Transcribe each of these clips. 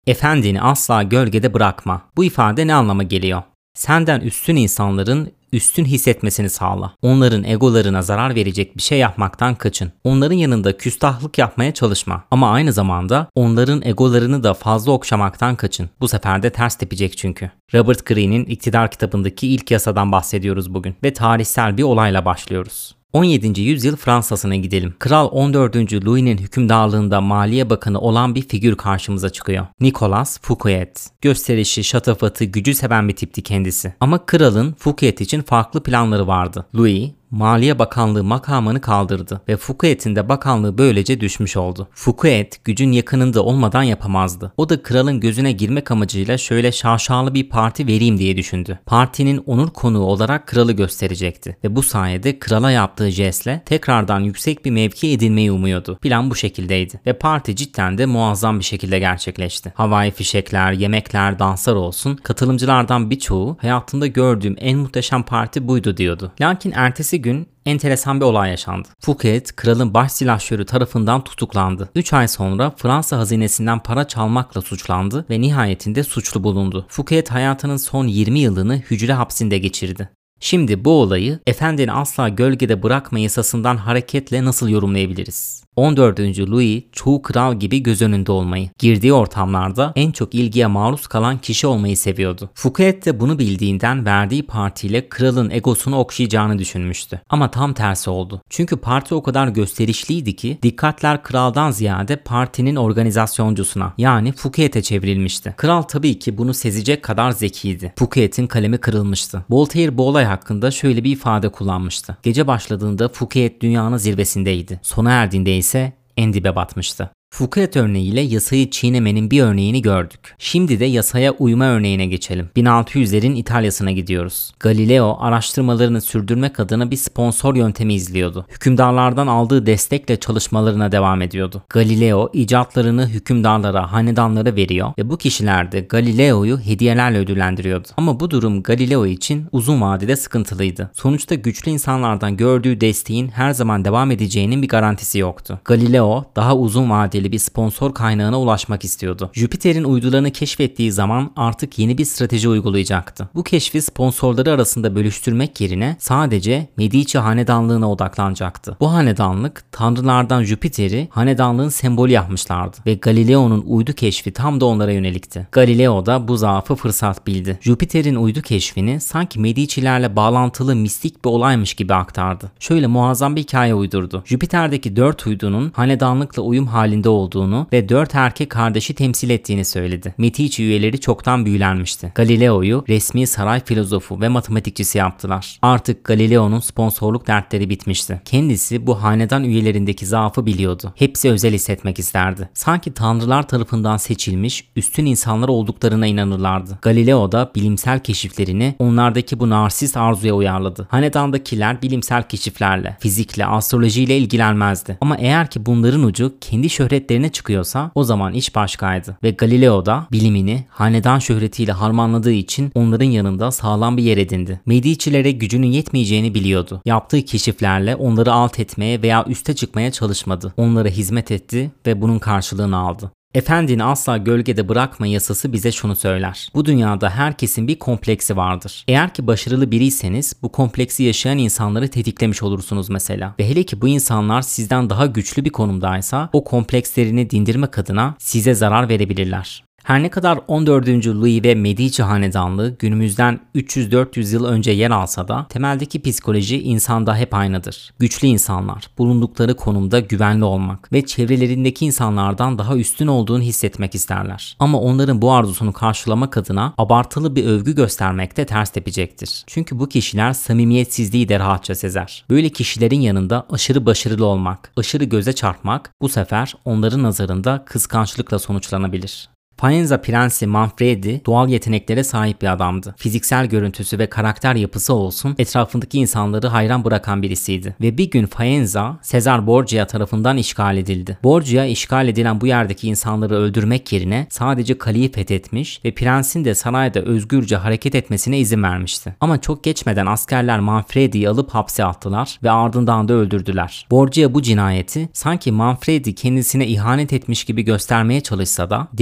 Efendini asla gölgede bırakma. Bu ifade ne anlama geliyor? Senden üstün insanların üstün hissetmesini sağla. Onların egolarına zarar verecek bir şey yapmaktan kaçın. Onların yanında küstahlık yapmaya çalışma. Ama aynı zamanda onların egolarını da fazla okşamaktan kaçın. Bu sefer de ters tepecek çünkü. Robert Greene'in İktidar kitabındaki ilk yasadan bahsediyoruz bugün ve tarihsel bir olayla başlıyoruz. 17. yüzyıl Fransa'sına gidelim. Kral 14. Louis'nin hükümdarlığında Maliye Bakanı olan bir figür karşımıza çıkıyor. Nicolas Fouquet. Gösterişi, şatafatı, gücü seven bir tipti kendisi. Ama kralın Fouquet için farklı planları vardı. Louis, Maliye Bakanlığı makamını kaldırdı ve Fouquet'in de bakanlığı böylece düşmüş oldu. Fouquet gücün yakınında olmadan yapamazdı. O da kralın gözüne girmek amacıyla şöyle şaşalı bir parti vereyim diye düşündü. Partinin onur konuğu olarak kralı gösterecekti ve bu sayede krala yaptığı jestle tekrardan yüksek bir mevki edinmeyi umuyordu. Plan bu şekildeydi ve parti cidden de muazzam bir şekilde gerçekleşti. Havai fişekler, yemekler, danslar olsun, katılımcılardan birçoğu hayatımda gördüğüm en muhteşem parti buydu diyordu. Lakin ertesi gün enteresan bir olay yaşandı. Fouquet, kralın baş silahşörü tarafından tutuklandı. 3 ay sonra Fransa hazinesinden para çalmakla suçlandı ve nihayetinde suçlu bulundu. Fouquet hayatının son 20 yılını hücre hapsinde geçirdi. Şimdi bu olayı efendini asla gölgede bırakma yasasından hareketle nasıl yorumlayabiliriz? 14. Louis çoğu kral gibi göz önünde olmayı, girdiği ortamlarda en çok ilgiye maruz kalan kişi olmayı seviyordu. Fouquet de bunu bildiğinden verdiği partiyle kralın egosunu okşayacağını düşünmüştü. Ama tam tersi oldu. Çünkü parti o kadar gösterişliydi ki dikkatler kraldan ziyade partinin organizasyoncusuna yani Fouquet'e çevrilmişti. Kral tabii ki bunu sezecek kadar zekiydi. Fouquet'in kalemi kırılmıştı. Voltaire bu olay hakkında şöyle bir ifade kullanmıştı. Gece başladığında Fouquet dünyanın zirvesindeydi. Sona erdiğinde ise en dibe batmıştı. Fouquet örneğiyle yasayı çiğnemenin bir örneğini gördük. Şimdi de yasaya uyma örneğine geçelim. 1600'lerin İtalya'sına gidiyoruz. Galileo araştırmalarını sürdürmek adına bir sponsor yöntemi izliyordu. Hükümdarlardan aldığı destekle çalışmalarına devam ediyordu. Galileo icatlarını hükümdarlara, hanedanlara veriyor ve bu kişiler de Galileo'yu hediyelerle ödüllendiriyordu. Ama bu durum Galileo için uzun vadede sıkıntılıydı. Sonuçta güçlü insanlardan gördüğü desteğin her zaman devam edeceğinin bir garantisi yoktu. Galileo daha uzun vadeli bir sponsor kaynağına ulaşmak istiyordu. Jüpiter'in uydularını keşfettiği zaman artık yeni bir strateji uygulayacaktı. Bu keşfi sponsorları arasında bölüştürmek yerine sadece Medici hanedanlığına odaklanacaktı. Bu hanedanlık tanrılardan Jüpiter'i hanedanlığın sembolü yapmışlardı ve Galileo'nun uydu keşfi tam da onlara yönelikti. Galileo da bu zaafı fırsat bildi. Jüpiter'in uydu keşfini sanki Medici'lerle bağlantılı mistik bir olaymış gibi aktardı. Şöyle muazzam bir hikaye uydurdu. Jüpiter'deki 4 uydunun hanedanlıkla uyum halinde olduğunu ve 4 erkek kardeşi temsil ettiğini söyledi. Medici üyeleri çoktan büyülenmişti. Galileo'yu resmi saray filozofu ve matematikçisi yaptılar. Artık Galileo'nun sponsorluk dertleri bitmişti. Kendisi bu hanedan üyelerindeki zaafı biliyordu. Hepsi özel hissetmek isterdi. Sanki tanrılar tarafından seçilmiş üstün insanlar olduklarına inanırlardı. Galileo da bilimsel keşiflerini onlardaki bu narsist arzuya uyarladı. Hanedandakiler bilimsel keşiflerle, fizikle, astrolojiyle ilgilenmezdi. Ama eğer ki bunların ucu kendi şöhretlerine çıkıyorsa o zaman iş başkaydı ve Galileo da bilimini hanedan şöhretiyle harmanladığı için onların yanında sağlam bir yer edindi. Medici'lere gücünün yetmeyeceğini biliyordu. Yaptığı keşiflerle onları alt etmeye veya üste çıkmaya çalışmadı. Onlara hizmet etti ve bunun karşılığını aldı. Efendini asla gölgede bırakma yasası bize şunu söyler. Bu dünyada herkesin bir kompleksi vardır. Eğer ki başarılı biriyseniz bu kompleksi yaşayan insanları tetiklemiş olursunuz mesela. Ve hele ki bu insanlar sizden daha güçlü bir konumdaysa o komplekslerini dindirmek adına size zarar verebilirler. Her ne kadar 14. Louis ve Medici hanedanlığı günümüzden 300-400 yıl önce yer alsa da temeldeki psikoloji insanda hep aynıdır. Güçlü insanlar, bulundukları konumda güvenli olmak ve çevrelerindeki insanlardan daha üstün olduğunu hissetmek isterler. Ama onların bu arzusunu karşılamak adına abartılı bir övgü göstermek de ters tepecektir. Çünkü bu kişiler samimiyetsizliği de rahatça sezer. Böyle kişilerin yanında aşırı başarılı olmak, aşırı göze çarpmak bu sefer onların nazarında kıskançlıkla sonuçlanabilir. Faenza Prensi Manfredi doğal yeteneklere sahip bir adamdı. Fiziksel görüntüsü ve karakter yapısı olsun etrafındaki insanları hayran bırakan birisiydi. Ve bir gün Faenza, Sezar Borgia tarafından işgal edildi. Borgia işgal edilen bu yerdeki insanları öldürmek yerine sadece kaleyi fethetmiş ve prensin de sarayda özgürce hareket etmesine izin vermişti. Ama çok geçmeden askerler Manfredi'yi alıp hapse attılar ve ardından da öldürdüler. Borgia bu cinayeti sanki Manfredi kendisine ihanet etmiş gibi göstermeye çalışsa da derinlerde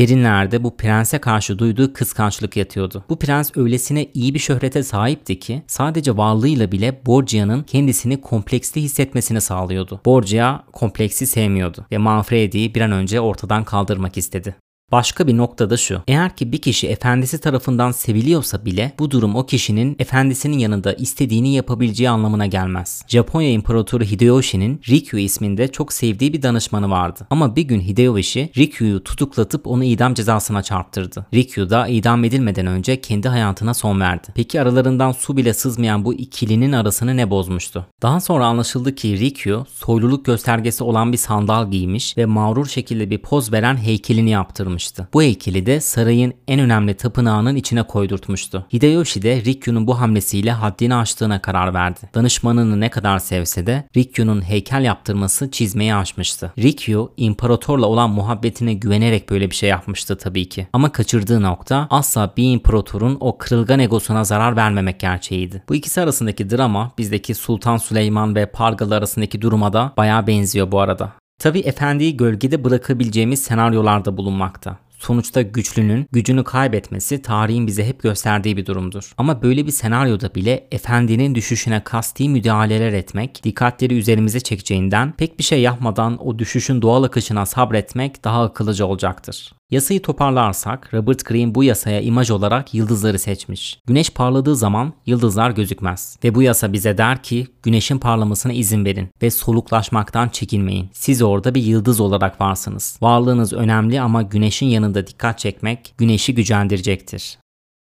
yerde bu prense karşı duyduğu kıskançlık yatıyordu. Bu prens öylesine iyi bir şöhrete sahipti ki sadece varlığıyla bile Borgia'nın kendisini kompleksli hissetmesini sağlıyordu. Borgia kompleksi sevmiyordu ve Manfredi'yi bir an önce ortadan kaldırmak istedi. Başka bir nokta da şu: eğer ki bir kişi efendisi tarafından seviliyorsa bile bu durum o kişinin efendisinin yanında istediğini yapabileceği anlamına gelmez. Japonya İmparatoru Hideyoshi'nin Rikyu isminde çok sevdiği bir danışmanı vardı. Ama bir gün Hideyoshi Rikyu'yu tutuklatıp onu idam cezasına çarptırdı. Rikyu da idam edilmeden önce kendi hayatına son verdi. Peki aralarından su bile sızmayan bu ikilinin arasını ne bozmuştu? Daha sonra anlaşıldı ki Rikyu soyluluk göstergesi olan bir sandal giymiş ve mağrur şekilde bir poz veren heykelini yaptırmıştı. Bu heykeli de sarayın en önemli tapınağının içine koydurtmuştu. Hideyoshi de Rikyu'nun bu hamlesiyle haddini aştığına karar verdi. Danışmanını ne kadar sevse de Rikyu'nun heykel yaptırması çizmeyi aşmıştı. Rikyu imparatorla olan muhabbetine güvenerek böyle bir şey yapmıştı tabii ki. Ama kaçırdığı nokta asla bir imparatorun o kırılgan egosuna zarar vermemek gerçeğiydi. Bu ikisi arasındaki drama bizdeki Sultan Süleyman ve Pargalı arasındaki duruma da bayağı benziyor bu arada. Tabii efendiyi gölgede bırakabileceğimiz senaryolarda bulunmakta. Sonuçta güçlünün gücünü kaybetmesi tarihin bize hep gösterdiği bir durumdur. Ama böyle bir senaryoda bile efendinin düşüşüne kasti müdahaleler etmek dikkatleri üzerimize çekeceğinden pek bir şey yapmadan o düşüşün doğal akışına sabretmek daha akıllıca olacaktır. Yasayı toparlarsak Robert Greene bu yasaya imaj olarak yıldızları seçmiş. Güneş parladığı zaman yıldızlar gözükmez. Ve bu yasa bize der ki güneşin parlamasına izin verin ve soluklaşmaktan çekinmeyin. Siz orada bir yıldız olarak varsınız. Varlığınız önemli ama güneşin yanında dikkat çekmek güneşi gücendirecektir.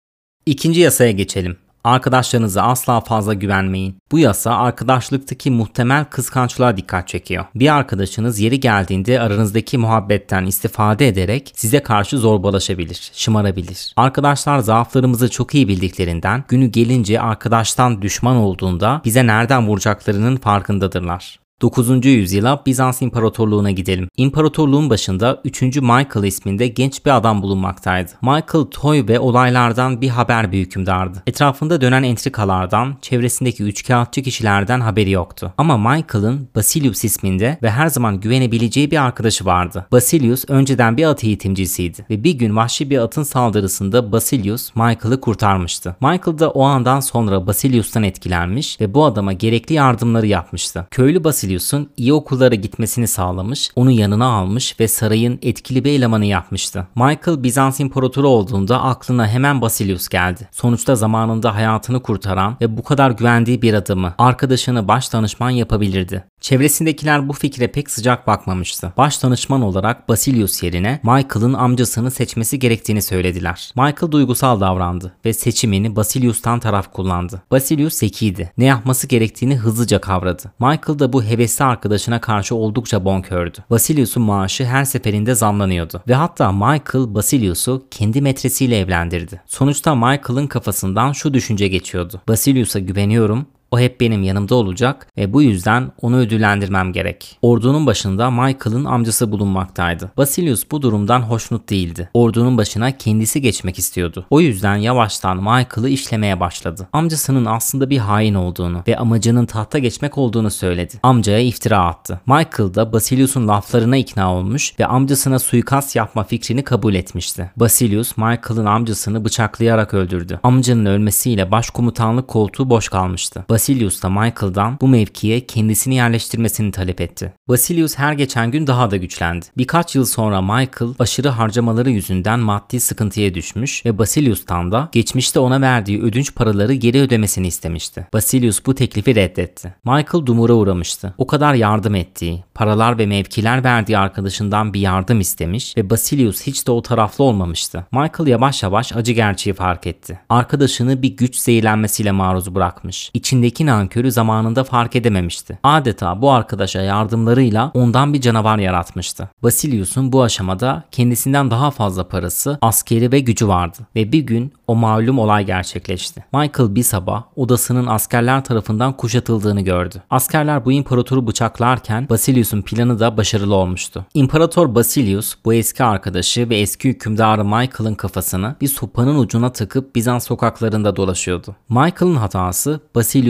İkinci yasaya geçelim. Arkadaşlarınıza asla fazla güvenmeyin. Bu yasa arkadaşlıktaki muhtemel kıskançlığa dikkat çekiyor. Bir arkadaşınız yeri geldiğinde aranızdaki muhabbetten istifade ederek size karşı zorbalaşabilir, şımarabilir. Arkadaşlar zaaflarımızı çok iyi bildiklerinden günü gelince arkadaştan düşman olduğunda bize nereden vuracaklarının farkındadırlar. 9. yüzyıla Bizans İmparatorluğu'na gidelim. İmparatorluğun başında 3. Michael isminde genç bir adam bulunmaktaydı. Michael toy ve olaylardan bir haber bir hükümdardı. Etrafında dönen entrikalardan, çevresindeki üçkağıtçı kişilerden haberi yoktu. Ama Michael'ın Basilius isminde ve her zaman güvenebileceği bir arkadaşı vardı. Basilius önceden bir at eğitimcisiydi ve bir gün vahşi bir atın saldırısında Basilius Michael'ı kurtarmıştı. Michael da o andan sonra Basilius'tan etkilenmiş ve bu adama gerekli yardımları yapmıştı. Köylü Basilius'un iyi okullara gitmesini sağlamış, onu yanına almış ve sarayın etkili bir elemanı yapmıştı. Michael Bizans İmparatoru olduğunda aklına hemen Basilius geldi. Sonuçta zamanında hayatını kurtaran ve bu kadar güvendiği bir adamı, arkadaşını baş danışman yapabilirdi. Çevresindekiler bu fikre pek sıcak bakmamıştı. Baş danışman olarak Basilius yerine Michael'ın amcasını seçmesi gerektiğini söylediler. Michael duygusal davrandı ve seçimini Basilius'tan taraf kullandı. Basilius zekiydi. Ne yapması gerektiğini hızlıca kavradı. Michael da bu hevesli arkadaşına karşı oldukça bonkördü. Basilius'un maaşı her seferinde zamlanıyordu ve hatta Michael Basilius'u kendi metresiyle evlendirdi. Sonuçta Michael'ın kafasından şu düşünce geçiyordu: Basilius'a güveniyorum. O hep benim yanımda olacak ve bu yüzden onu ödüllendirmem gerek. Ordunun başında Michael'ın amcası bulunmaktaydı. Basilius bu durumdan hoşnut değildi. Ordunun başına kendisi geçmek istiyordu. O yüzden yavaştan Michael'ı işlemeye başladı. Amcasının aslında bir hain olduğunu ve amacının tahta geçmek olduğunu söyledi. Amcaya iftira attı. Michael da Basilius'un laflarına ikna olmuş ve amcasına suikast yapma fikrini kabul etmişti. Basilius Michael'ın amcasını bıçaklayarak öldürdü. Amcanın ölmesiyle başkomutanlık koltuğu boş kalmıştı. Basilius da Michael'dan bu mevkiye kendisini yerleştirmesini talep etti. Basilius her geçen gün daha da güçlendi. Birkaç yıl sonra Michael aşırı harcamaları yüzünden maddi sıkıntıya düşmüş ve Basilius'tan da geçmişte ona verdiği ödünç paraları geri ödemesini istemişti. Basilius bu teklifi reddetti. Michael dumura uğramıştı. O kadar yardım ettiği, paralar ve mevkiler verdiği arkadaşından bir yardım istemiş ve Basilius hiç de o taraflı olmamıştı. Michael yavaş yavaş acı gerçeği fark etti. Arkadaşını bir güç zehirlenmesiyle maruz bırakmış. İçindeki nankörü zamanında fark edememişti. Adeta bu arkadaşa yardımlarıyla ondan bir canavar yaratmıştı. Basilius'un bu aşamada kendisinden daha fazla parası, askeri ve gücü vardı ve bir gün o malum olay gerçekleşti. Michael bir sabah odasının askerler tarafından kuşatıldığını gördü. Askerler bu imparatoru bıçaklarken Basilius'un planı da başarılı olmuştu. İmparator Basilius bu eski arkadaşı ve eski hükümdarı Michael'ın kafasını bir sopanın ucuna takıp Bizans sokaklarında dolaşıyordu. Michael'ın hatası Basilius'u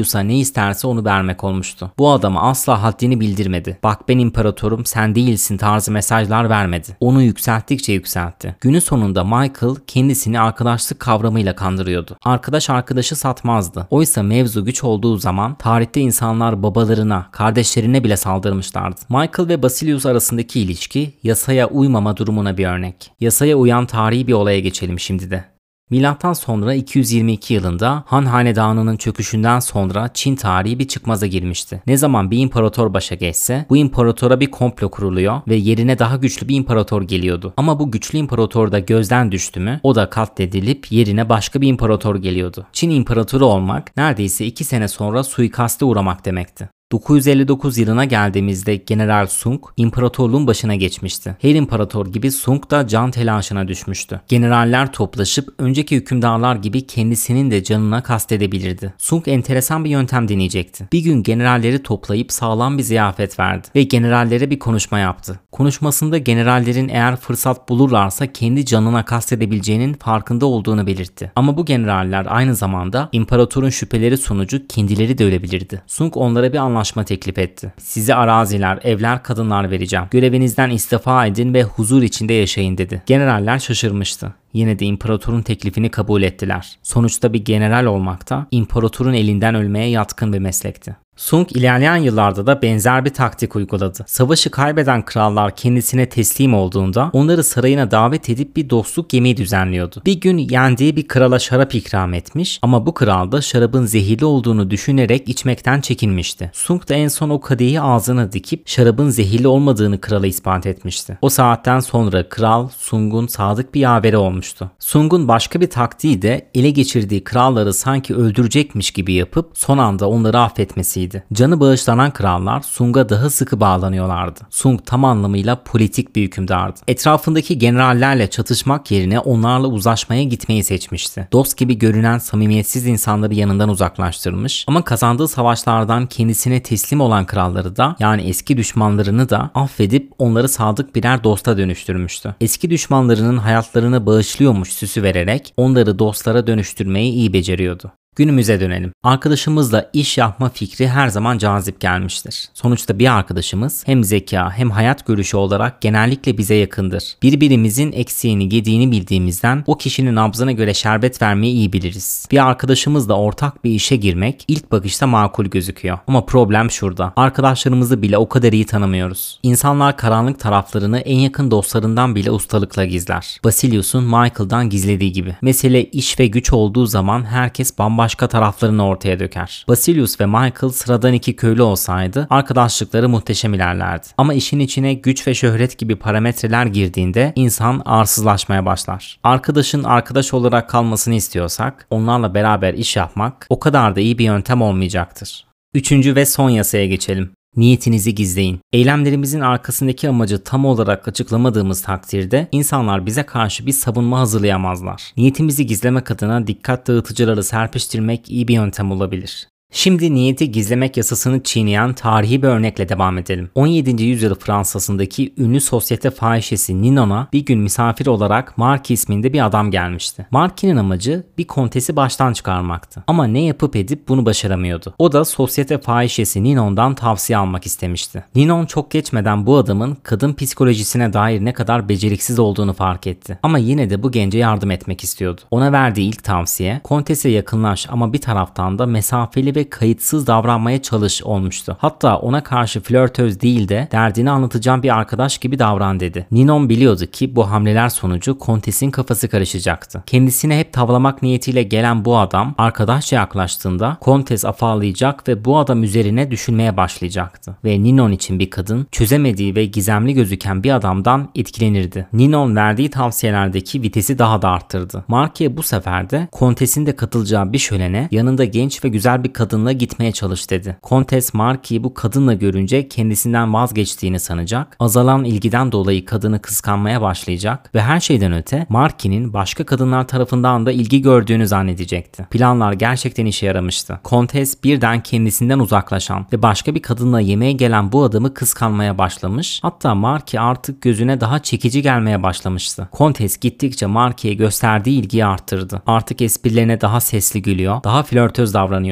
Basilius'a ne isterse onu vermek olmuştu. Bu adama asla haddini bildirmedi. Bak ben imparatorum, sen değilsin tarzı mesajlar vermedi. Onu yükselttikçe yükseltti. Günün sonunda Michael kendisini arkadaşlık kavramıyla kandırıyordu. Arkadaş arkadaşı satmazdı. Oysa mevzu güç olduğu zaman tarihte insanlar babalarına, kardeşlerine bile saldırmışlardı. Michael ve Basilius arasındaki ilişki yasaya uymama durumuna bir örnek. Yasaya uyan tarihi bir olaya geçelim şimdi de. Milattan sonra 222 yılında Han Hanedanı'nın çöküşünden sonra Çin tarihi bir çıkmaza girmişti. Ne zaman bir imparator başa geçse bu imparatora bir komplo kuruluyor ve yerine daha güçlü bir imparator geliyordu. Ama bu güçlü imparator da gözden düştü mü o da katledilip yerine başka bir imparator geliyordu. Çin imparatoru olmak neredeyse 2 sene sonra suikaste uğramak demekti. 959 yılına geldiğimizde General Sung imparatorluğun başına geçmişti. Her imparator gibi Sung da can telaşına düşmüştü. Generaller toplaşıp önceki hükümdarlar gibi kendisinin de canına kastedebilirdi. Sung enteresan bir yöntem deneyecekti. Bir gün generalleri toplayıp sağlam bir ziyafet verdi ve generallere bir konuşma yaptı. Konuşmasında generallerin eğer fırsat bulurlarsa kendi canına kastedebileceğinin farkında olduğunu belirtti. Ama bu generaller aynı zamanda imparatorun şüpheleri sonucu kendileri de ölebilirdi. Sung onlara bir anlaşma teklif etti. Size araziler, evler, kadınlar vereceğim. Görevinizden istifa edin ve huzur içinde yaşayın dedi. Generaller şaşırmıştı. Yine de imparatorun teklifini kabul ettiler. Sonuçta bir general olmak da imparatorun elinden ölmeye yatkın bir meslekti. Sung ilerleyen yıllarda da benzer bir taktik uyguladı. Savaşı kaybeden krallar kendisine teslim olduğunda onları sarayına davet edip bir dostluk yemeği düzenliyordu. Bir gün yendiği bir krala şarap ikram etmiş ama bu kral da şarabın zehirli olduğunu düşünerek içmekten çekinmişti. Sung da en son o kadehi ağzına dikip şarabın zehirli olmadığını krala ispat etmişti. O saatten sonra kral Sung'un sadık bir yaveri olmuştu. Sung'un başka bir taktiği de ele geçirdiği kralları sanki öldürecekmiş gibi yapıp son anda onları affetmesiydi. Canı bağışlanan krallar Sung'a daha sıkı bağlanıyorlardı. Sung tam anlamıyla politik bir hükümdardı. Etrafındaki generallerle çatışmak yerine onlarla uzlaşmaya gitmeyi seçmişti. Dost gibi görünen samimiyetsiz insanları yanından uzaklaştırmış ama kazandığı savaşlardan kendisine teslim olan kralları da yani eski düşmanlarını da affedip onları sadık birer dosta dönüştürmüştü. Eski düşmanlarının hayatlarını bağışlıyormuş süsü vererek onları dostlara dönüştürmeyi iyi beceriyordu. Günümüze dönelim. Arkadaşımızla iş yapma fikri her zaman cazip gelmiştir. Sonuçta bir arkadaşımız hem zeka hem hayat görüşü olarak genellikle bize yakındır. Birbirimizin eksiğini gediğini bildiğimizden o kişinin nabzına göre şerbet vermeyi iyi biliriz. Bir arkadaşımızla ortak bir işe girmek ilk bakışta makul gözüküyor. Ama problem şurada. Arkadaşlarımızı bile o kadar iyi tanımıyoruz. İnsanlar karanlık taraflarını en yakın dostlarından bile ustalıkla gizler. Basilius'un Michael'dan gizlediği gibi. Mesele iş ve güç olduğu zaman herkes bambaşka taraflarını ortaya döker. Basilius ve Michael sıradan iki köylü olsaydı arkadaşlıkları muhteşem ilerlerdi. Ama işin içine güç ve şöhret gibi parametreler girdiğinde insan arsızlaşmaya başlar. Arkadaşın arkadaş olarak kalmasını istiyorsak onlarla beraber iş yapmak o kadar da iyi bir yöntem olmayacaktır. Üçüncü ve son yasaya geçelim. Niyetinizi gizleyin. Eylemlerimizin arkasındaki amacı tam olarak açıklamadığımız takdirde insanlar bize karşı bir savunma hazırlayamazlar. Niyetimizi gizlemek adına dikkat dağıtıcıları serpiştirmek iyi bir yöntem olabilir. Şimdi niyeti gizlemek yasasını çiğneyen tarihi bir örnekle devam edelim. 17. yüzyıl Fransa'sındaki ünlü sosyete fahişesi Ninon'a bir gün misafir olarak Marquis isminde bir adam gelmişti. Marquis'in amacı bir kontesi baştan çıkarmaktı. Ama ne yapıp edip bunu başaramıyordu. O da sosyete fahişesi Ninon'dan tavsiye almak istemişti. Ninon çok geçmeden bu adamın kadın psikolojisine dair ne kadar beceriksiz olduğunu fark etti. Ama yine de bu gence yardım etmek istiyordu. Ona verdiği ilk tavsiye kontese yakınlaş ama bir taraftan da mesafeli ve kayıtsız davranmaya çalış olmuştu. Hatta ona karşı flörtöz değil de derdini anlatacağım bir arkadaş gibi davran dedi. Ninon biliyordu ki bu hamleler sonucu kontesin kafası karışacaktı. Kendisine hep tavlamak niyetiyle gelen bu adam arkadaşça yaklaştığında kontes afallayacak ve bu adam üzerine düşünmeye başlayacaktı. Ve Ninon için bir kadın çözemediği ve gizemli gözüken bir adamdan etkilenirdi. Ninon verdiği tavsiyelerdeki vitesi daha da arttırdı. Marquis bu sefer de kontesin de katılacağı bir şölene yanında genç ve güzel bir kadınla gitmeye çalış dedi. Kontes Marquis'i bu kadınla görünce kendisinden vazgeçtiğini sanacak, azalan ilgiden dolayı kadını kıskanmaya başlayacak ve her şeyden öte Marquis'in başka kadınlar tarafından da ilgi gördüğünü zannedecekti. Planlar gerçekten işe yaramıştı. Kontes birden kendisinden uzaklaşan ve başka bir kadınla yemeğe gelen bu adamı kıskanmaya başlamış, hatta Marquis artık gözüne daha çekici gelmeye başlamıştı. Kontes gittikçe Marquis'e gösterdiği ilgiyi arttırdı. Artık esprilerine daha sesli gülüyor, daha flörtöz davranıyordu. Kale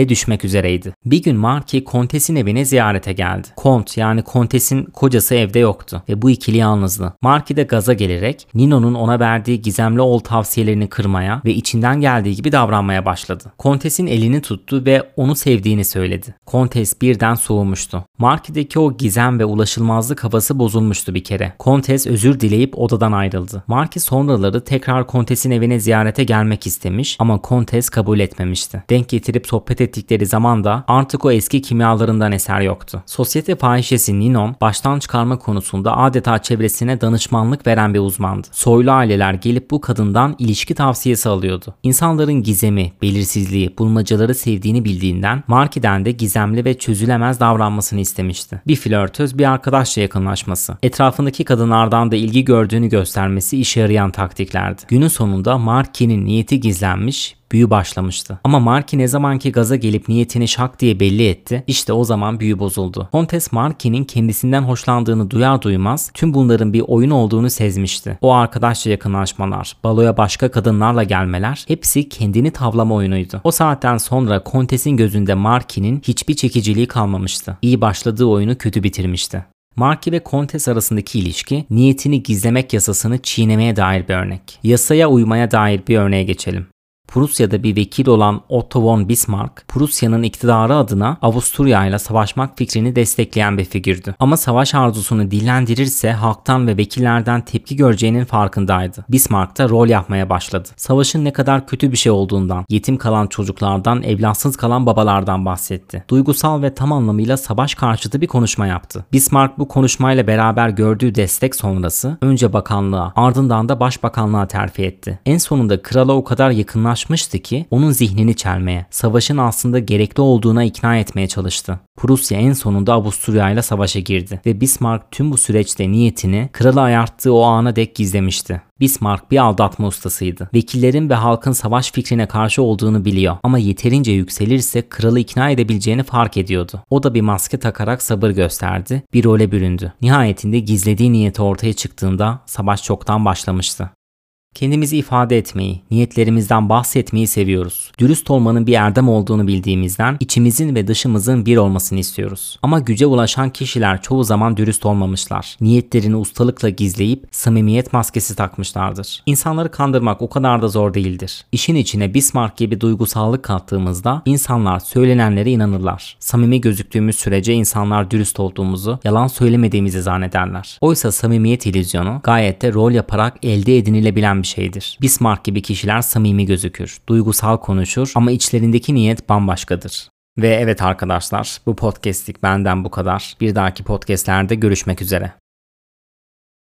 hale düşmek üzereydi. Bir gün Marky Kontes'in evine ziyarete geldi. Kont yani Kontes'in kocası evde yoktu ve bu ikili yalnızdı. Marky de gaza gelerek Nino'nun ona verdiği gizemli oğul tavsiyelerini kırmaya ve içinden geldiği gibi davranmaya başladı. Kontes'in elini tuttu ve onu sevdiğini söyledi. Kontes birden soğumuştu. Marky'deki o gizem ve ulaşılmazlık havası bozulmuştu bir kere. Kontes özür dileyip odadan ayrıldı. Marky sonraları tekrar Kontes'in evine ziyarete gelmek istemiş ama Kontes kabul etmemişti. Denk getirip sohbet ettikleri zaman da artık o eski kimyalarından eser yoktu. Sosyete fahişesi Ninon baştan çıkarma konusunda adeta çevresine danışmanlık veren bir uzmandı. Soylu aileler gelip bu kadından ilişki tavsiyesi alıyordu. İnsanların gizemi, belirsizliği, bulmacaları sevdiğini bildiğinden Marky'den de gizemli ve çözülemez davranmasını istemişti. Bir flörtöz bir arkadaşla yakınlaşması, etrafındaki kadınlardan da ilgi gördüğünü göstermesi işe yarayan taktiklerdi. Günün sonunda Marky'nin niyeti gizlenmiş, büyü başlamıştı. Ama Marky ne zamanki gaza gelip niyetini şak diye belli etti, işte o zaman büyü bozuldu. Kontes Marky'nin kendisinden hoşlandığını duyar duymaz tüm bunların bir oyun olduğunu sezmişti. O arkadaşla yakınlaşmalar, baloya başka kadınlarla gelmeler hepsi kendini tavlama oyunuydu. O saatten sonra Kontes'in gözünde Marky'nin hiçbir çekiciliği kalmamıştı. İyi başladığı oyunu kötü bitirmişti. Marky ve Kontes arasındaki ilişki niyetini gizlemek yasasını çiğnemeye dair bir örnek. Yasaya uymaya dair bir örneğe geçelim. Prusya'da bir vekil olan Otto von Bismarck, Prusya'nın iktidarı adına Avusturya ile savaşmak fikrini destekleyen bir figürdü. Ama savaş arzusunu dillendirirse halktan ve vekillerden tepki göreceğinin farkındaydı. Bismarck da rol yapmaya başladı. Savaşın ne kadar kötü bir şey olduğundan, yetim kalan çocuklardan, evlatsız kalan babalardan bahsetti. Duygusal ve tam anlamıyla savaş karşıtı bir konuşma yaptı. Bismarck bu konuşmayla beraber gördüğü destek sonrası önce bakanlığa, ardından da başbakanlığa terfi etti. En sonunda krala o kadar yakınlaşmıştı ki onun zihnini çelmeye, savaşın aslında gerekli olduğuna ikna etmeye çalıştı. Prusya en sonunda Avusturya ile savaşa girdi ve Bismarck tüm bu süreçte niyetini kralı ayarttığı o ana dek gizlemişti. Bismarck bir aldatma ustasıydı. Vekillerin ve halkın savaş fikrine karşı olduğunu biliyor ama yeterince yükselirse kralı ikna edebileceğini fark ediyordu. O da bir maske takarak sabır gösterdi, bir role büründü. Nihayetinde gizlediği niyeti ortaya çıktığında savaş çoktan başlamıştı. Kendimizi ifade etmeyi, niyetlerimizden bahsetmeyi seviyoruz. Dürüst olmanın bir erdem olduğunu bildiğimizden içimizin ve dışımızın bir olmasını istiyoruz. Ama güce ulaşan kişiler çoğu zaman dürüst olmamışlar. Niyetlerini ustalıkla gizleyip samimiyet maskesi takmışlardır. İnsanları kandırmak o kadar da zor değildir. İşin içine Bismarck gibi duygusallık kattığımızda insanlar söylenenlere inanırlar. Samimi gözüktüğümüz sürece insanlar dürüst olduğumuzu, yalan söylemediğimizi zannederler. Oysa samimiyet illüzyonu gayet de rol yaparak elde edinilebilen bir şeydir. Bismarck gibi kişiler samimi gözükür, duygusal konuşur ama içlerindeki niyet bambaşkadır. Ve evet arkadaşlar, bu podcast'lik benden bu kadar. Bir dahaki podcast'lerde görüşmek üzere.